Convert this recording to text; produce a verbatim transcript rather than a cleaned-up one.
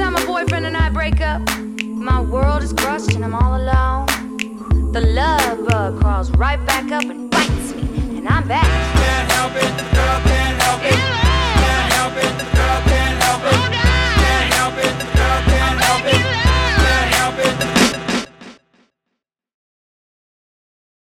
time my boyfriend and I break up, my world is crushed and I'm all alone. The love bug crawls right back up and bites me, and I'm back